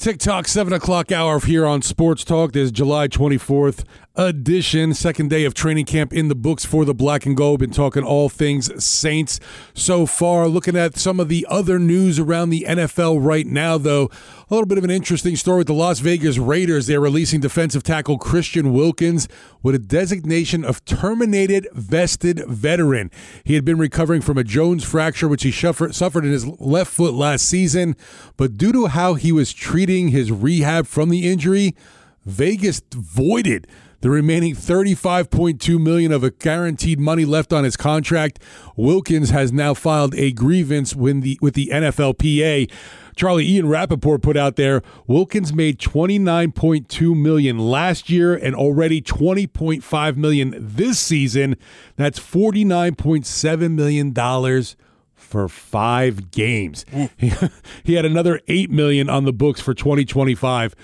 TikTok, 7 o'clock hour here on Sports Talk. There's July 24th edition, second day of training camp in the books for the Black and Gold. Been talking all things Saints so far. Looking at some of the other news around the NFL right now, though. A little bit of an interesting story with the Las Vegas Raiders. They're releasing defensive tackle Christian Wilkins with a designation of terminated vested veteran. He had been recovering from a Jones fracture, which he suffered in his left foot last season. But due to how he was treating his rehab from the injury, Vegas voided the remaining $35.2 million of a guaranteed money left on his contract. Wilkins has now filed a grievance with the NFLPA. Charlie, Ian Rappaport put out there, Wilkins made $29.2 million last year and already $20.5 million this season. That's $49.7 million for 5 games. He had another $8 million on the books for 2025.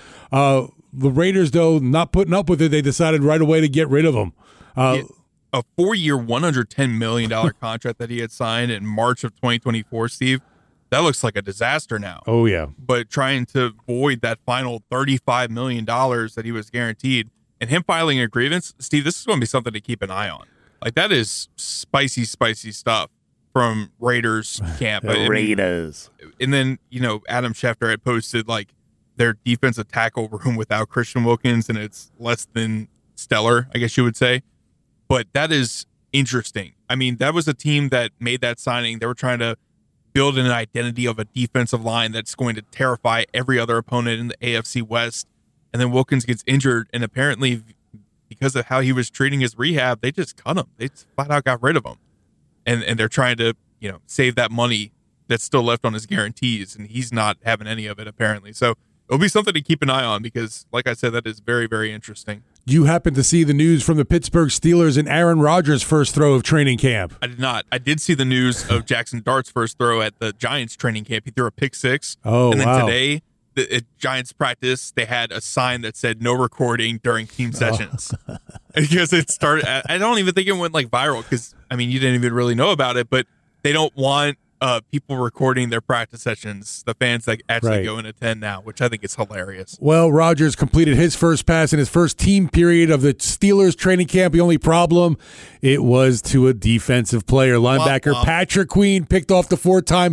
The Raiders, though, not putting up with it, they decided right away to get rid of him. A 4-year, $110 million contract that he had signed in March of 2024, Steve, that looks like a disaster now. Oh, yeah. But trying to void that final $35 million that he was guaranteed and him filing a grievance, Steve, this is going to be something to keep an eye on. Like, that is spicy, spicy stuff from Raiders camp. Raiders. And then, Adam Schefter had posted, like, their defensive tackle room without Christian Wilkins, and it's less than stellar, I guess you would say. But that is interesting. I mean, that was a team that made that signing. They were trying to build an identity of a defensive line that's going to terrify every other opponent in the AFC West. And then Wilkins gets injured, and apparently because of how he was treating his rehab, they just cut him. They flat out got rid of him. And they're trying to, save that money that's still left on his guarantees, and he's not having any of it apparently. So it'll be something to keep an eye on because, like I said, that is very, very interesting. You happen to see the news from the Pittsburgh Steelers and Aaron Rodgers' first throw of training camp? I did not. I did see the news of Jackson Dart's first throw at the Giants training camp. He threw a pick six. Oh, and then wow. Today, at Giants practice, they had a sign that said no recording during team sessions. Because it started, I don't even think it went like viral because, you didn't even really know about it, but they don't want people recording their practice sessions, the fans that actually go and attend now, which I think is hilarious. Well, Rodgers completed his first pass in his first team period of the Steelers training camp. The only problem, it was to a defensive player. Linebacker Patrick Queen picked off the 4-time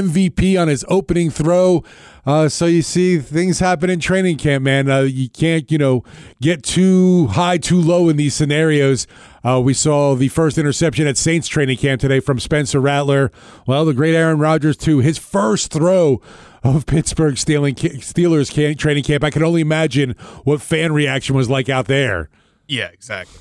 MVP on his opening throw. So you see things happen in training camp, man. You can't, get too high, too low in these scenarios. We saw the first interception at Saints training camp today from Spencer Rattler. Well, the great Aaron Rodgers, too. His first throw of Pittsburgh Steelers training camp. I can only imagine what fan reaction was like out there. Yeah, exactly.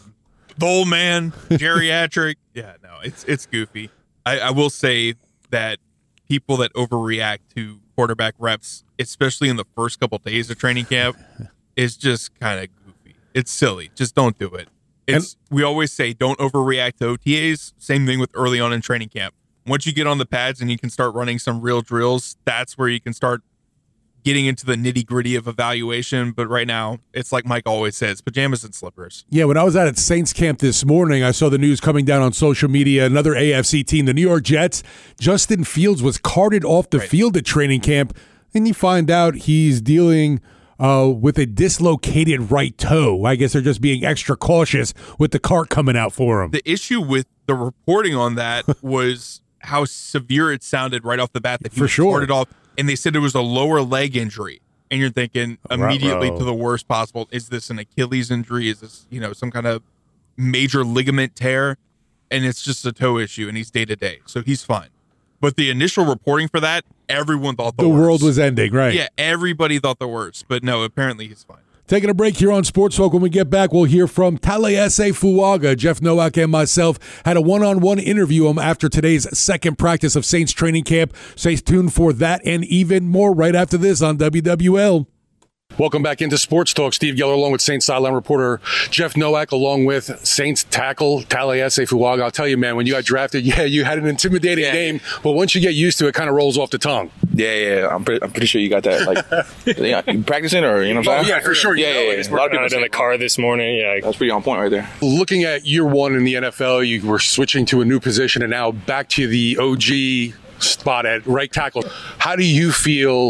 The old man, geriatric. Yeah, no, it's goofy. I will say that people that overreact to quarterback reps, especially in the first couple days of training camp, is just kind of goofy. It's silly. Just don't do it. We always say don't overreact to OTAs. Same thing with early on in training camp. Once you get on the pads and you can start running some real drills, that's where you can start getting into the nitty-gritty of evaluation. But right now, it's like Mike always says, pajamas and slippers. Yeah, when I was out at Saints camp this morning, I saw the news coming down on social media. Another AFC team, the New York Jets, Justin Fields was carted off the field at training camp, and you find out he's dealing with a dislocated right toe. I guess they're just being extra cautious with the cart coming out for him. The issue with the reporting on that was how severe it sounded right off the bat that he was carted off. And they said it was a lower leg injury. And you're thinking immediately to the worst possible. Is this an Achilles injury? Is this, some kind of major ligament tear? And it's just a toe issue, and he's day-to-day. So he's fine. But the initial reporting for that, everyone thought the worst. The world was ending, right? Yeah, everybody thought the worst. But no, apparently he's fine. Taking a break here on Sports Talk. When we get back, we'll hear from Taliesin Fuaga. Jeff Nowak and myself had a one-on-one interview after today's second practice of Saints training camp. Stay tuned for that and even more right after this on WWL. Welcome back into Sports Talk. Steve Geller along with Saints sideline reporter Jeff Nowak along with Saints tackle Taliesin Fuaga. I'll tell you, man, when you got drafted, you had an intimidating name, but once you get used to it, it kind of rolls off the tongue. Yeah. I'm pretty sure you got that. Like, you practicing or, you know what I'm saying? Yeah, for sure. Yeah. A lot of people in the car this morning. Yeah, that's pretty on point right there. Looking at year one in the NFL, you were switching to a new position and now back to the OG spot at right tackle. How do you feel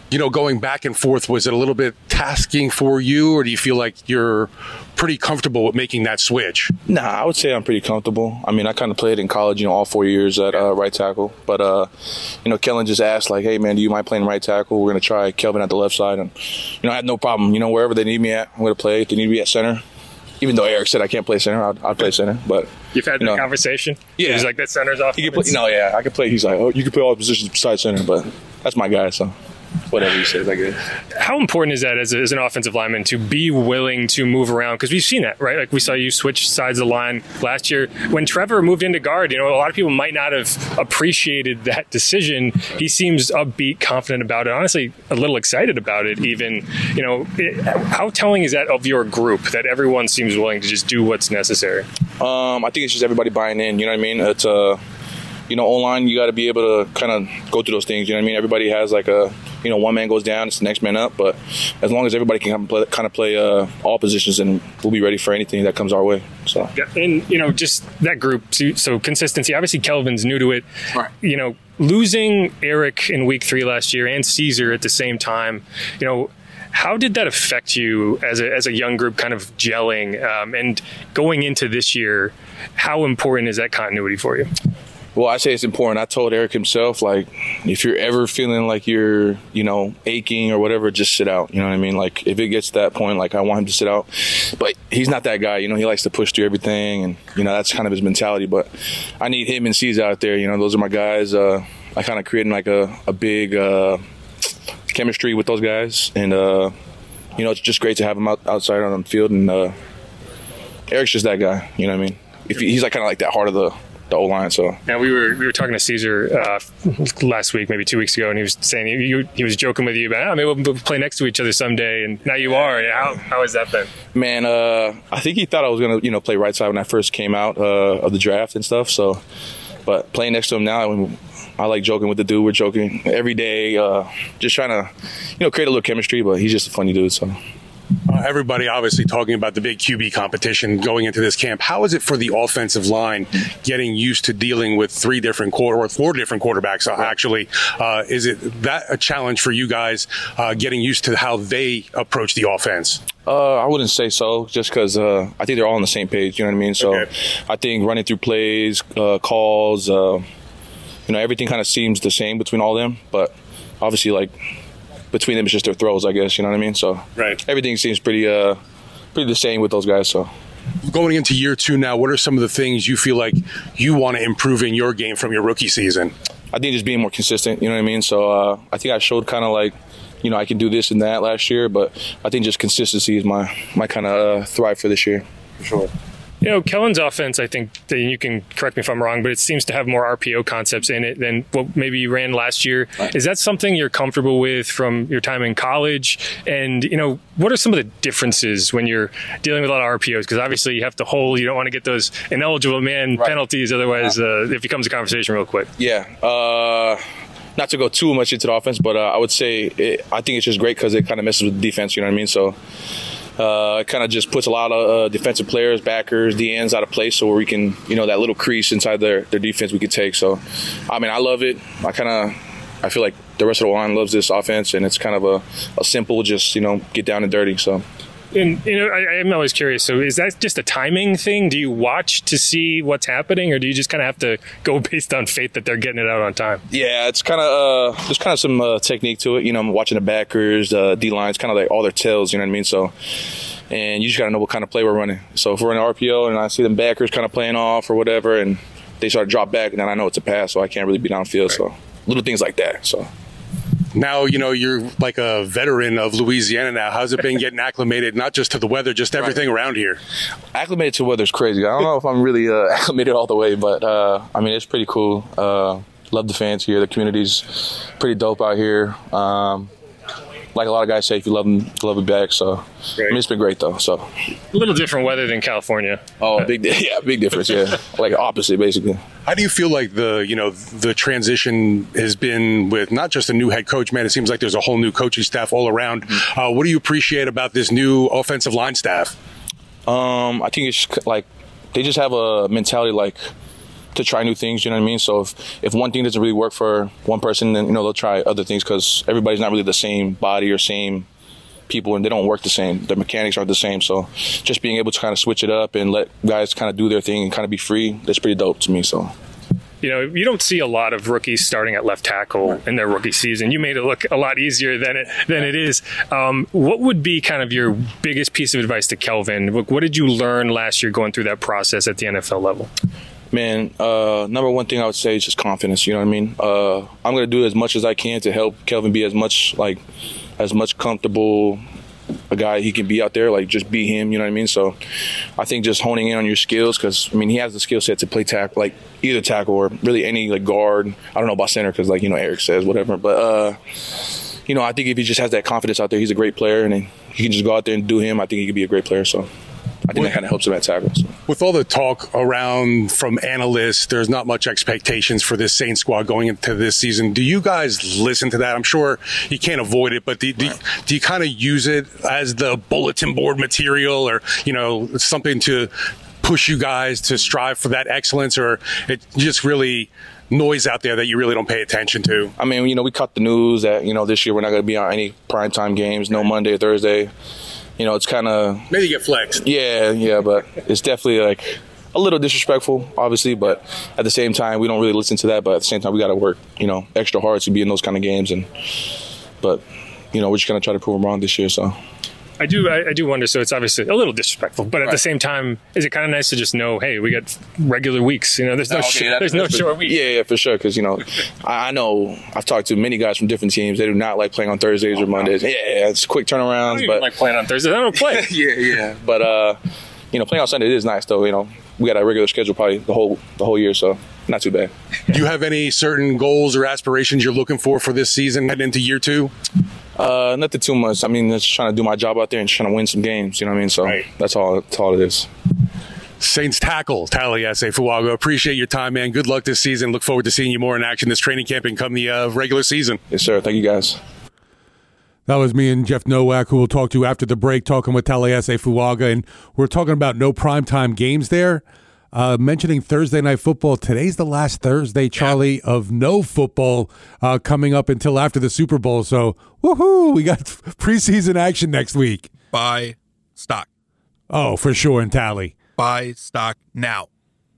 going back and forth, was it a little bit tasking for you, or do you feel like you're pretty comfortable with making that switch? Nah, I would say I'm pretty comfortable. I mean, I kind of played in college, all 4 years at right tackle. But, Kellen just asked, like, hey, man, do you mind playing right tackle? We're going to try Kelvin at the left side. And, I had no problem. Wherever they need me at, I'm going to play. If they need me at center. Even though Eric said I can't play center, I'll play center. But you've had that conversation? Yeah. He's like, that center's off. He can play, I can play. He's like, oh, you can play all positions besides center. But that's my guy, so whatever he says, I guess. How important is that as an offensive lineman to be willing to move around? Because we've seen that, right? Like we saw you switch sides of the line last year. When Trevor moved into guard, a lot of people might not have appreciated that decision. He seems upbeat, confident about it, honestly a little excited about it even. How telling is that of your group, that everyone seems willing to just do what's necessary? I think it's just everybody buying in, you know what I mean? It's O-line, you got to be able to kind of go through those things. You know what I mean? Everybody has like one man goes down, it's the next man up. But as long as everybody can kind of play all positions, and we'll be ready for anything that comes our way. So yeah, and just that group. So consistency. Obviously, Kelvin's new to it. Right. Losing Eric in week 3 last year and Caesar at the same time. How did that affect you as a young group, kind of gelling and going into this year? How important is that continuity for you? Well, I say it's important. I told Eric himself, like, if you're ever feeling like you're, aching or whatever, just sit out. You know what I mean? Like, if it gets to that point, like, I want him to sit out. But he's not that guy. He likes to push through everything. And, that's kind of his mentality. But I need him and C's out there. Those are my guys. I kind of created, like, a big chemistry with those guys. And, it's just great to have him outside on the field. And Eric's just that guy. You know what I mean? He's, like, kind of like that heart of the O-line. So now we were talking to Caesar last week, maybe 2 weeks ago, and he was saying he was joking with you about, maybe we'll play next to each other someday, and now you are. How has that been? Man, I think he thought I was gonna play right side when I first came out of the draft and stuff. So, but playing next to him now, I like joking with the dude. We're joking every day, just trying to create a little chemistry. But he's just a funny dude. So. Everybody obviously talking about the big QB competition going into this camp. How is it for the offensive line getting used to dealing with 4 different quarterbacks, actually? Is it that a challenge for you guys getting used to how they approach the offense? I wouldn't say so, just because I think they're all on the same page. You know what I mean? So okay. I think running through plays, calls, everything kind of seems the same between all of them. But obviously, like, between them, it's just their throws, I guess. You know what I mean? So right. Everything seems pretty the same with those guys. So going into year 2 now, what are some of the things you feel like you want to improve in your game from your rookie season? I think just being more consistent. You know what I mean? So I think I showed kind of like, I can do this and that last year, but I think just consistency is my kind of thrive for this year. For sure. Kellen's offense, I think, you can correct me if I'm wrong, but it seems to have more RPO concepts in it than what maybe you ran last year. Right. Is that something you're comfortable with from your time in college? And, what are some of the differences when you're dealing with a lot of RPOs? Because obviously you have to hold. You don't want to get those ineligible man penalties. Otherwise, it becomes a conversation real quick. Yeah. Not to go too much into the offense, but I would say I think it's just great because it kind of messes with the defense. You know what I mean? So it kind of just puts a lot of defensive players, backers, DNs out of place, so where we can, that little crease inside their defense we could take. So, I mean, I love it. I feel like the rest of the line loves this offense, and it's kind of a simple, just, get down and dirty. So. And, I'm always curious. So is that just a timing thing? Do you watch to see what's happening, or do you just kind of have to go based on faith that they're getting it out on time? Yeah, it's kind of there's kind of some technique to it. I'm watching the backers, D-lines, kind of like all their tails, you know what I mean? So, and you just got to know what kind of play we're running. So if we're in RPO and I see them backers kind of playing off or whatever, and they start to drop back, then I know it's a pass, so I can't really be downfield. Right. So little things like that, so. Now, you're like a veteran of Louisiana now. How's it been getting acclimated, not just to the weather, just everything around here? Acclimated to weather's crazy. I don't know if I'm really acclimated all the way, but, it's pretty cool. Love the fans here. The community's pretty dope out here. Like a lot of guys say, if you love them back. So, it's been great, though. So a little different weather than California. Oh, big difference, yeah. Like opposite, basically. How do you feel like the transition has been with not just a new head coach, man? It seems like there's a whole new coaching staff all around. What do you appreciate about this new offensive line staff? I think it's like they just have a mentality like to try new things, you know what I mean? So if one thing doesn't really work for one person, then, they'll try other things because everybody's not really the same body or same people, and they don't work the same. The mechanics aren't the same. So just being able to kind of switch it up and let guys kind of do their thing and kind of be free, that's pretty dope to me. So. You don't see a lot of rookies starting at left tackle in their rookie season. You made it look a lot easier than it is. What would be kind of your biggest piece of advice to Kelvin? What did you learn last year going through that process at the NFL level? Man, number one thing I would say is just confidence. You know what I mean? I'm going to do as much as I can to help Kelvin be as much comfortable a guy he can be out there, like just be him, you know what I mean? So I think just honing in on your skills, because he has the skill set to play tackle, like either tackle or really any like guard. I don't know about center because Eric says whatever, but I think if he just has that confidence out there, he's a great player, and he can just go out there and do him. I think he could be a great player. So I think that kind of helps him at tackle. So. With all the talk around from analysts, there's not much expectations for this Saints squad going into this season. Do you guys listen to that? I'm sure you can't avoid it, but do you kind of use it as the bulletin board material, or something to push you guys to strive for that excellence, or it just really noise out there that you really don't pay attention to? I mean, we caught the news that this year we're not going to be on any primetime games, no Monday or Thursday. It's kind of... Maybe get flexed. Yeah, but it's definitely like a little disrespectful, obviously, but at the same time, we don't really listen to that, but at the same time, we got to work, extra hard to be in those kind of games, but we're just going to try to prove them wrong this year, so... I do wonder, so it's obviously a little disrespectful, but at the same time, is it kind of nice to just know, hey, we got regular weeks, there's no short weeks. Yeah, for sure, because, I know I've talked to many guys from different teams. They do not like playing on Thursdays or Mondays. Yeah, it's quick turnarounds. I don't even like playing on Thursdays. I don't play. Yeah. But, playing on Sunday is nice, though, We got a regular schedule probably the whole year, so not too bad. Do you have any certain goals or aspirations you're looking for this season heading into year 2? Nothing too much. Just trying to do my job out there and trying to win some games, you know what I mean? So That's all it is. Saints tackle, Taliese Fuaga. Appreciate your time, man. Good luck this season. Look forward to seeing you more in action this training camp and come the regular season. Yes, sir. Thank you, guys. That was me and Jeff Nowak, who we'll talk to after the break, talking with Taliese Fuaga. And we're talking about no primetime games there. Mentioning Thursday Night Football, today's the last Thursday, Charlie, of no football coming up until after the Super Bowl. So, woohoo, we got preseason action next week. Buy stock. Oh, for sure, in Tally. Buy stock now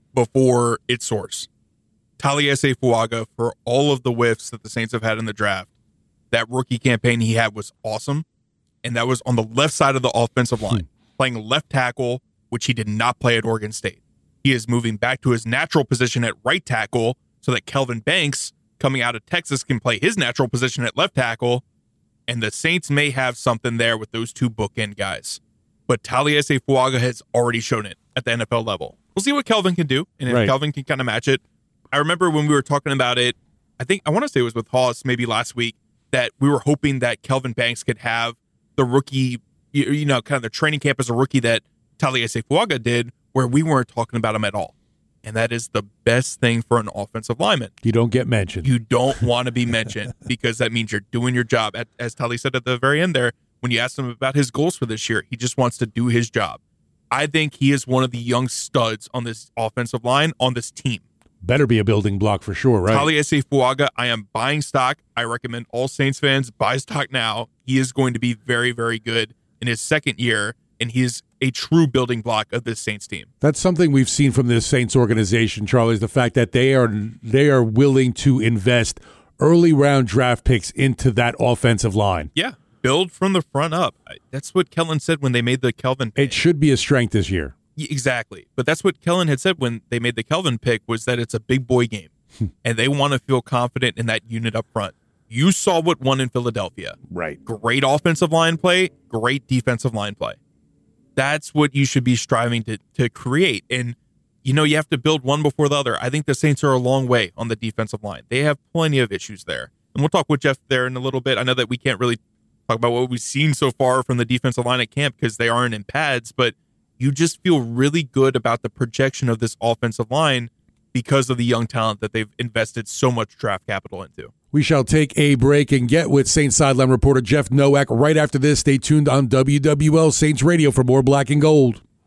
before it soars. Taliese Fuaga, for all of the whiffs that the Saints have had in the draft, that rookie campaign he had was awesome, and that was on the left side of the offensive line, playing left tackle, which he did not play at Oregon State. He is moving back to his natural position at right tackle so that Kelvin Banks, coming out of Texas, can play his natural position at left tackle, and the Saints may have something there with those two bookend guys. But Taliese Fuaga has already shown it at the NFL level. We'll see what Kelvin can do, and if Kelvin can kind of match it. I remember when we were talking about it, I want to say it was with Haas maybe last week, that we were hoping that Kelvin Banks could have the rookie, kind of the training camp as a rookie that Taliese Fuaga did, where we weren't talking about him at all. And that is the best thing for an offensive lineman. You don't get mentioned. You don't want to be mentioned because that means you're doing your job. As Tali said at the very end there, when you asked him about his goals for this year, he just wants to do his job. I think he is one of the young studs on this offensive line, on this team. Better be a building block for sure, right? Taliese Fuaga, I am buying stock. I recommend all Saints fans buy stock now. He is going to be very, very good in his second year, and he is a true building block of this Saints team. That's something we've seen from this Saints organization, Charlie, is the fact that they are willing to invest early round draft picks into that offensive line. Yeah, build from the front up. That's what Kellen said when they made the Kelvin pick. It should be a strength this year. Exactly. But that's what Kellen had said when they made the Kelvin pick, was that it's a big boy game, and they want to feel confident in that unit up front. You saw what won in Philadelphia. Right. Great offensive line play, great defensive line play. That's what you should be striving to create. And, you have to build one before the other. I think the Saints are a long way on the defensive line. They have plenty of issues there. And we'll talk with Jeff there in a little bit. I know that we can't really talk about what we've seen so far from the defensive line at camp because they aren't in pads, but you just feel really good about the projection of this offensive line because of the young talent that they've invested so much draft capital into. We shall take a break and get with Saints sideline reporter Jeff Nowak right after this. Stay tuned on WWL Saints Radio for more Black and Gold.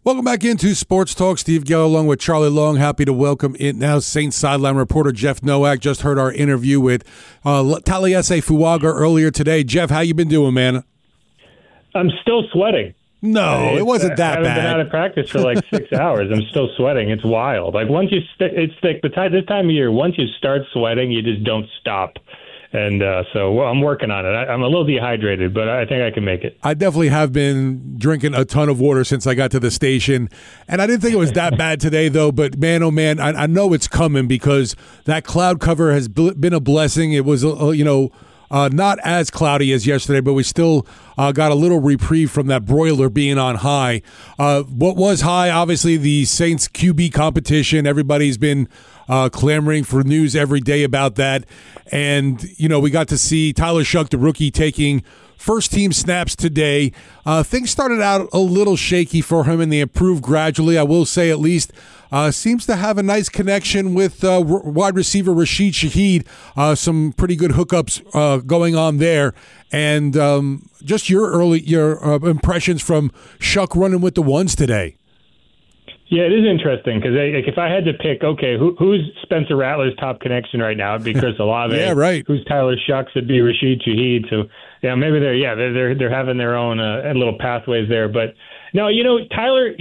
Welcome back into Sports Talk. Steve Geller along with Charlie Long. Happy to welcome in now Saints sideline reporter Jeff Nowak. Just heard our interview with Taliesin Fuaga earlier today. Jeff, how you been doing, man? I'm still sweating. No, it wasn't that bad. I haven't been out of practice for like 6 hours. I'm still sweating. It's wild. Like once you, it's like this time of year. Once you start sweating, you just don't stop. And so I'm working on it. I'm a little dehydrated, but I think I can make it. I definitely have been drinking a ton of water since I got to the station. And I didn't think it was that bad today, though. But, man, oh, man, I know it's coming because that cloud cover has been a blessing. It was, not as cloudy as yesterday, but we still got a little reprieve from that broiler being on high. What was high, obviously, the Saints QB competition. Everybody's been clamoring for news every day about that. And, we got to see Tyler Shough, the rookie, taking first-team snaps today. Things started out a little shaky for him, and they improved gradually. I will say at least seems to have a nice connection with wide receiver Rashid Shaheed. Some pretty good hookups going on there. And just your impressions from Shough running with the ones today. Yeah, it is interesting because if I had to pick, okay, who's Spencer Rattler's top connection right now? It'd be Chris Olave. Yeah, right. Who's Tyler Shough? It'd be Rashid Shaheed. So yeah, maybe they're having their own little pathways there. But no, Tyler,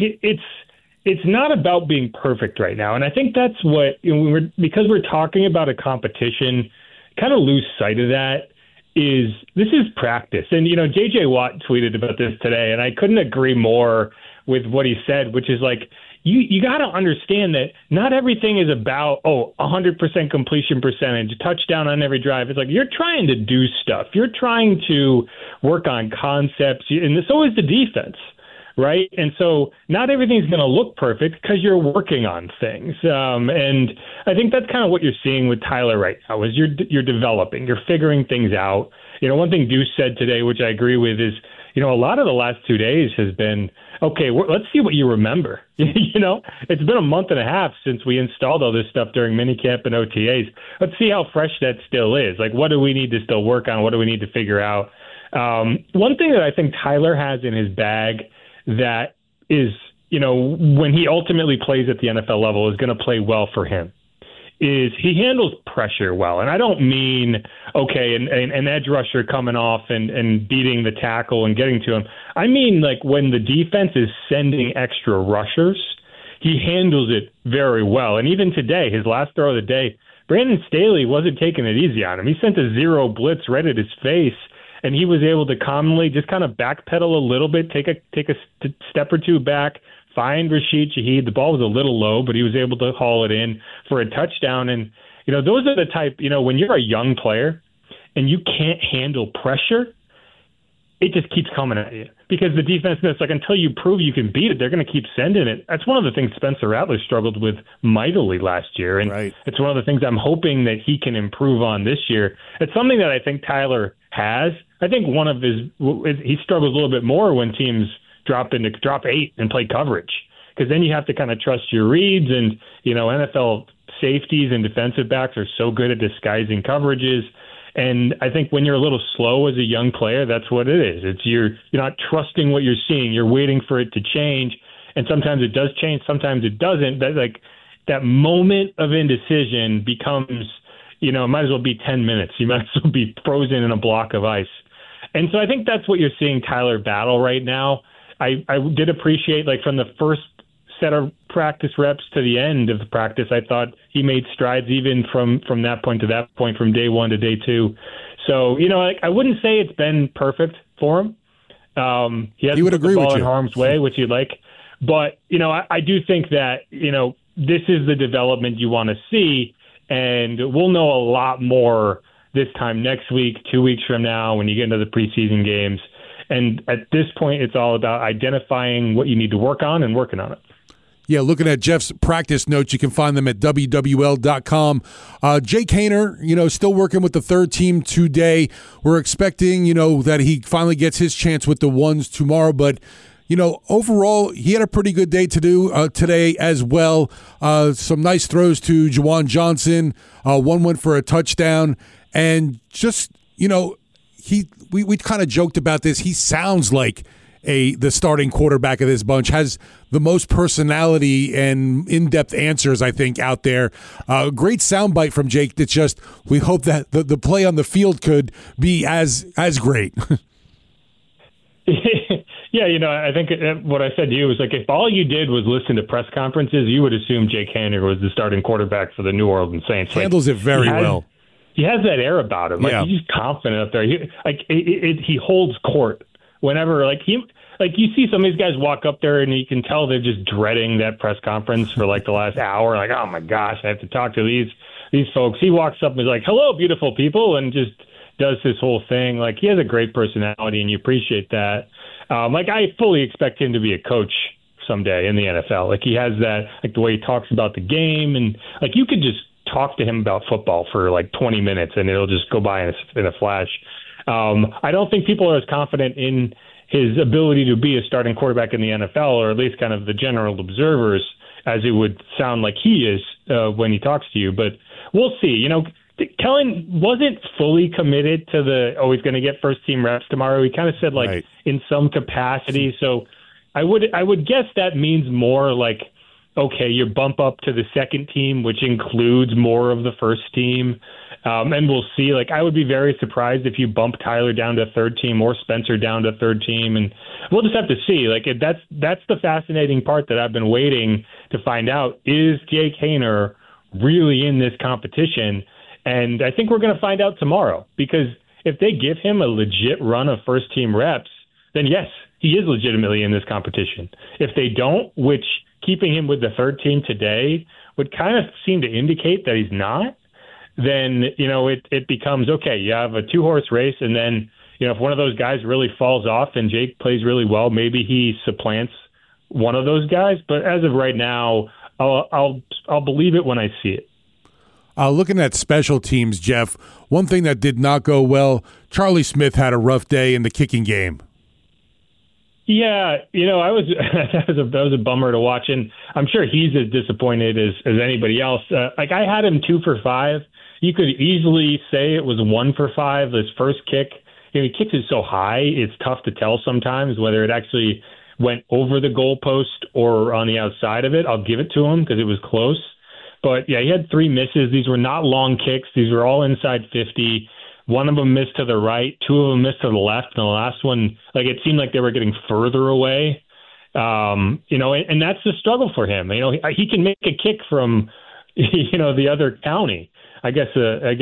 it's not about being perfect right now, and I think that's what because we're talking about a competition, kind of lose sight of that. This is practice, and J.J. Watt tweeted about this today, and I couldn't agree more with what he said, which is like. You got to understand that not everything is about 100% completion percentage, touchdown on every drive. It's like you're trying to do stuff. You're trying to work on concepts, and so is the defense, right? And so not everything's going to look perfect because you're working on things. And I think that's kind of what you're seeing with Tyler right now is you're developing, you're figuring things out. One thing Deuce said today, which I agree with, is a lot of the last 2 days has been, okay, let's see what you remember. It's been a month and a half since we installed all this stuff during minicamp and OTAs. Let's see how fresh that still is. Like, what do we need to still work on? What do we need to figure out? One thing that I think Tyler has in his bag that is, when he ultimately plays at the NFL level is going to play well for him is he handles pressure well. And I don't mean, okay, an edge rusher coming off and beating the tackle and getting to him. I mean, like when the defense is sending extra rushers, he handles it very well. And even today, his last throw of the day, Brandon Staley wasn't taking it easy on him. He sent a zero blitz right at his face, and he was able to calmly just kind of backpedal a little bit, take a step or two back, find Rashid Shaheed. The ball was a little low, but he was able to haul it in for a touchdown. And, those are the type, when you're a young player and you can't handle pressure, it just keeps coming at you because the defense, it's like until you prove you can beat it, they're going to keep sending it. That's one of the things Spencer Rattler struggled with mightily last year. And right. It's one of the things I'm hoping that he can improve on this year. It's something that I think Tyler has. I think he struggles a little bit more when teams drop 8 and play coverage because then you have to kind of trust your reads and NFL safeties and defensive backs are so good at disguising coverages, and I think when you're a little slow as a young player, that's what it is. It's you're not trusting what you're seeing, you're waiting for it to change, and sometimes it does change, sometimes it doesn't. That moment of indecision becomes it might as well be 10 minutes. You might as well be frozen in a block of ice. And so I think that's what you're seeing Tyler battle right now. I did appreciate, from the first set of practice reps to the end of the practice, I thought he made strides even from that point to that point, from day one to day two. So, I wouldn't say it's been perfect for him. He hasn't put the ball in harm's way, which you'd like. But, I do think that, this is the development you want to see, and we'll know a lot more this time next week, 2 weeks from now, when you get into the preseason games. And at this point, it's all about identifying what you need to work on and working on it. Yeah, looking at Jeff's practice notes, you can find them at WWL.com. Jake Haener, still working with the third team today. We're expecting, that he finally gets his chance with the ones tomorrow. But, overall, he had a pretty good day to do today as well. Some nice throws to Juwan Johnson. One went for a touchdown. And just, we kind of joked about this. He sounds like the starting quarterback of this bunch, has the most personality and in-depth answers, I think, out there. Great soundbite from Jake. It's just we hope that the play on the field could be as great. Yeah, I think what I said to you was like, if all you did was listen to press conferences, you would assume Jake Haener was the starting quarterback for the New Orleans Saints. Handles it very well. He has that air about him. Like, he's confident up there. He holds court whenever, you see some of these guys walk up there and you can tell they're just dreading that press conference for the last hour. Like, oh my gosh, I have to talk to these folks. He walks up and is like, hello, beautiful people, and just does this whole thing. Like, he has a great personality, and you appreciate that. I fully expect him to be a coach someday in the NFL. He has that, the way he talks about the game, and you could just talk to him about football for 20 minutes and it'll just go by in a flash. I don't think people are as confident in his ability to be a starting quarterback in the NFL, or at least kind of the general observers, as it would sound like he is when he talks to you. But we'll see. Kellen wasn't fully committed to he's going to get first team reps tomorrow. He kind of said right. In some capacity. So I would guess that means more okay, you bump up to the second team, which includes more of the first team. And we'll see. I would be very surprised if you bump Tyler down to third team or Spencer down to third team. And we'll just have to see. That's the fascinating part that I've been waiting to find out. Is Jake Haener really in this competition? And I think we're going to find out tomorrow, because if they give him a legit run of first team reps, then yes, he is legitimately in this competition. If they don't, which keeping him with the third team today would kind of seem to indicate that he's not, then, it becomes, okay, you have a 2-horse race, and then, if one of those guys really falls off and Jake plays really well, maybe he supplants one of those guys. But as of right now, I'll believe it when I see it. Looking at special teams, Jeff, one thing that did not go well, Charlie Smith had a rough day in the kicking game. Yeah, that was a bummer to watch, and I'm sure he's as disappointed as anybody else. I had him 2 for 5. You could easily say it was 1 for 5. His first kick, he kicks it so high, it's tough to tell sometimes whether it actually went over the goalpost or on the outside of it. I'll give it to him because it was close. But, yeah, he had 3 misses. These were not long kicks. These were all inside 50. One of them missed to the right. 2 of them missed to the left. And the last one, it seemed like they were getting further away. And that's the struggle for him. He can make a kick from, the other county. I guess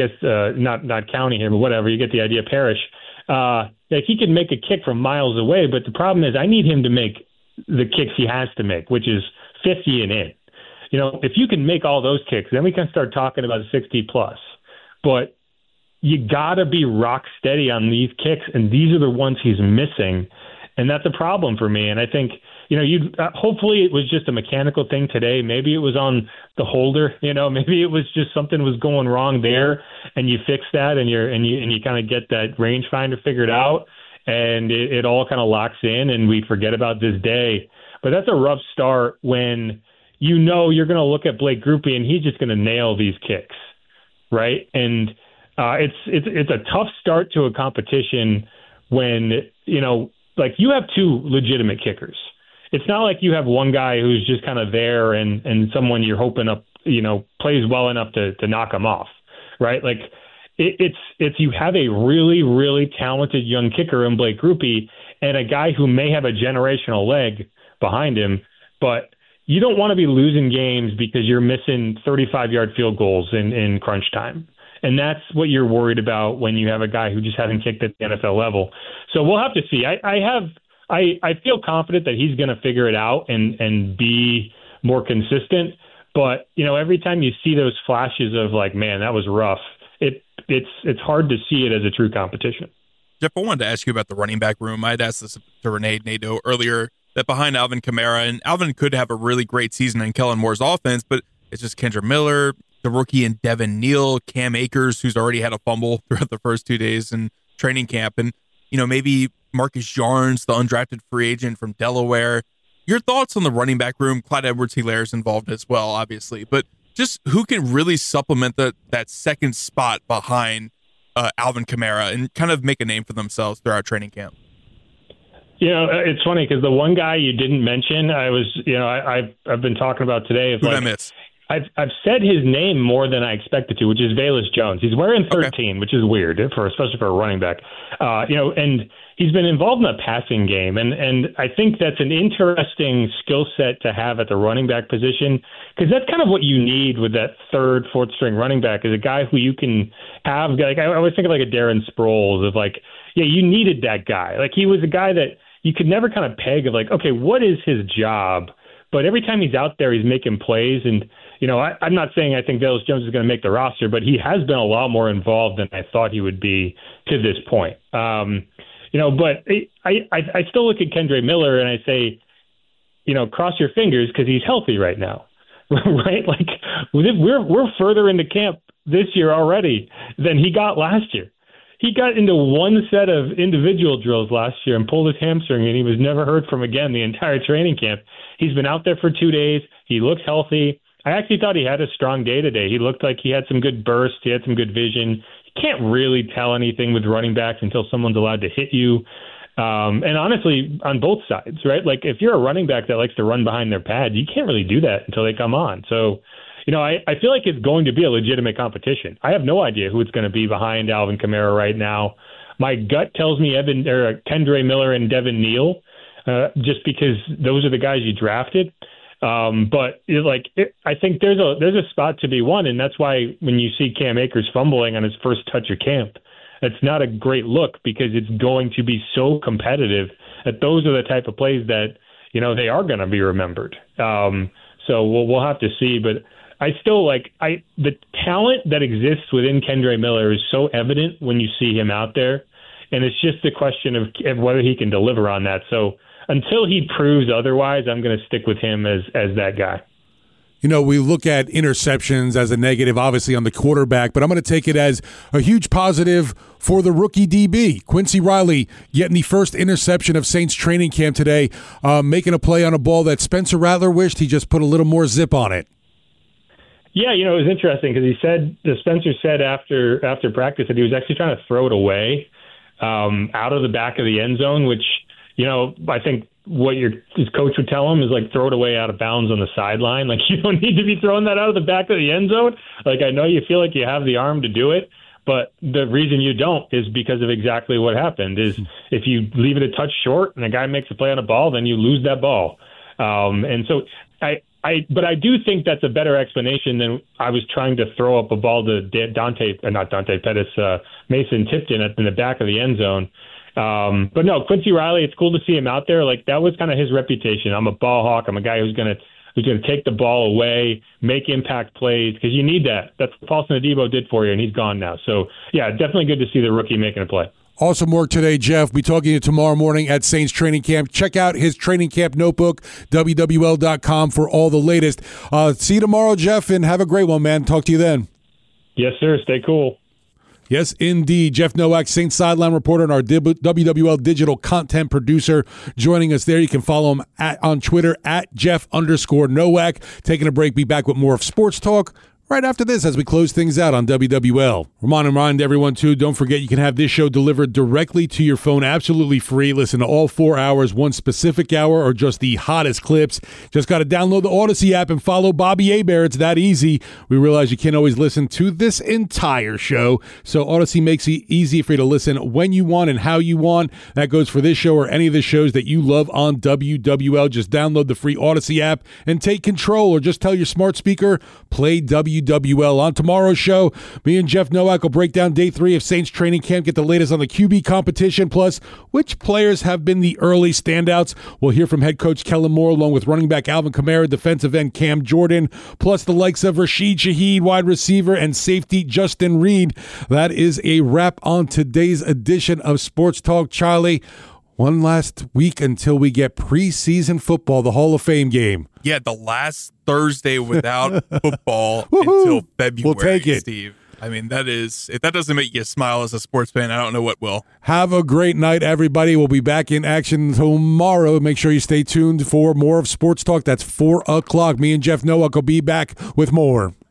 not county here, but whatever. You get the idea, parish. He can make a kick from miles away. But the problem is I need him to make the kicks he has to make, which is 50 and in. If you can make all those kicks, then we can start talking about 60 plus. But you got to be rock steady on these kicks, and these are the ones he's missing, and that's a problem for me. And I think, hopefully it was just a mechanical thing today. Maybe it was on the holder. Maybe it was just something was going wrong there, and you fix that, and you kind of get that rangefinder figured out, and it all kind of locks in, and we forget about this day. But that's a rough start when you're going to look at Blake Grupe and he's just going to nail these kicks, right? And it's a tough start to a competition when, you have 2 legitimate kickers. It's not like you have one guy who's just kind of there and someone you're hoping up, plays well enough to knock him off, right? It's you have a really, really talented young kicker in Blake Grupe and a guy who may have a generational leg behind him, but you don't want to be losing games because you're missing 35-yard field goals in crunch time. And that's what you're worried about when you have a guy who just hasn't kicked at the NFL level. So we'll have to see. I feel confident that he's going to figure it out and be more consistent. But, every time you see those flashes of man, that was rough, it's hard to see it as a true competition. Jeff, I wanted to ask you about the running back room. I had asked this to Renee Nadeau earlier, that behind Alvin Kamara, and Alvin could have a really great season in Kellen Moore's offense, but it's just Kendra Miller, the rookie in Devin Neal, Cam Akers, who's already had a fumble throughout the first 2 days in training camp, and maybe Marcus Jarnes, the undrafted free agent from Delaware. Your thoughts on the running back room? Clyde Edwards-Helaire is involved as well, obviously, but just who can really supplement that second spot behind Alvin Kamara and kind of make a name for themselves throughout training camp? It's funny because the one guy you didn't mention, I've been talking about today. Who did I miss? I've said his name more than I expected to, which is Velus Jones. He's wearing 13, which is weird especially for a running back. And he's been involved in the passing game, and I think that's an interesting skill set to have at the running back position, because that's kind of what you need with that third, fourth string running back, is a guy who you can have. Like, I always think of like a Darren Sproles of like, yeah, you needed that guy. Like, he was a guy that you could never kind of peg of like, okay, what is his job? But every time he's out there, he's making plays. And, I'm not saying I think Velus Jones is going to make the roster, but he has been a lot more involved than I thought he would be to this point. But I still look at Kendre Miller and I say, cross your fingers because he's healthy right now, right? Like, we're further into camp this year already than he got last year. He got into one set of individual drills last year and pulled his hamstring, and he was never heard from again the entire training camp. He's been out there for 2 days. He looks healthy. I actually thought he had a strong day today. He looked like he had some good bursts. He had some good vision. You can't really tell anything with running backs until someone's allowed to hit you. And honestly, on both sides, right? Like, if you're a running back that likes to run behind their pad, you can't really do that until they come on. So, I feel like it's going to be a legitimate competition. I have no idea who it's going to be behind Alvin Kamara right now. My gut tells me Kendre Miller and Devin Neal, just because those are the guys you drafted. But I think there's a spot to be won, and that's why when you see Cam Akers fumbling on his first touch of camp, it's not a great look, because it's going to be so competitive that those are the type of plays that they are going to be remembered. So we'll have to see, but I still the talent that exists within Kendre Miller is so evident when you see him out there, and it's just a question of whether he can deliver on that. So until he proves otherwise, I'm going to stick with him as that guy. We look at interceptions as a negative, obviously, on the quarterback, but I'm going to take it as a huge positive for the rookie DB. Quincy Riley getting the first interception of Saints training camp today, making a play on a ball that Spencer Rattler wished he just put a little more zip on it. Yeah, it was interesting because Spencer said after practice that he was actually trying to throw it away out of the back of the end zone, which, I think what his coach would tell him is like, throw it away out of bounds on the sideline. Like, you don't need to be throwing that out of the back of the end zone. Like, I know you feel like you have the arm to do it, but the reason you don't is because of exactly what happened. Is if you leave it a touch short and a guy makes a play on a ball, then you lose that ball. And so but I do think that's a better explanation than I was trying to throw up a ball to Mason Tipton in the back of the end zone. But no, Quincy Riley, it's cool to see him out there. Like, that was kind of his reputation. I'm a ball hawk. I'm a guy who's going to take the ball away, make impact plays, because you need that. That's what Paulson Adebo did for you, and he's gone now. So, yeah, definitely good to see the rookie making a play. Awesome work today, Jeff. Be talking to you tomorrow morning at Saints training camp. Check out his training camp notebook, WWL.com, for all the latest. See you tomorrow, Jeff, and have a great one, man. Talk to you then. Yes, sir. Stay cool. Yes, indeed. Jeff Nowak, Saints sideline reporter and our WWL digital content producer, joining us there. You can follow him on Twitter at Jeff_Nowak. Taking a break. Be back with more of Sports Talk right after this as we close things out on WWL. Remind everyone, too, don't forget you can have this show delivered directly to your phone absolutely free. Listen to all 4 hours, one specific hour, or just the hottest clips. Just got to download the Odyssey app and follow Bobby Hebert. It's that easy. We realize you can't always listen to this entire show, so Odyssey makes it easy for you to listen when you want and how you want. That goes for this show or any of the shows that you love on WWL. Just download the free Odyssey app and take control, or just tell your smart speaker, play WWL. On tomorrow's show, me and Jeff Nowak will break down day 3 of Saints training camp, get the latest on the QB competition, plus which players have been the early standouts. We'll hear from head coach Kellen Moore, along with running back Alvin Kamara, defensive end Cam Jordan, plus the likes of Rashid Shaheed, wide receiver, and safety Justin Reed. That is a wrap on today's edition of Sports Talk. Charlie, one last week until we get preseason football, the Hall of Fame game. Yeah, the last Thursday without football until February. We'll take it, Steve. I mean, if that doesn't make you smile as a sports fan, I don't know what will. Have a great night, everybody. We'll be back in action tomorrow. Make sure you stay tuned for more of Sports Talk. That's 4 o'clock. Me and Jeff Nowak will be back with more.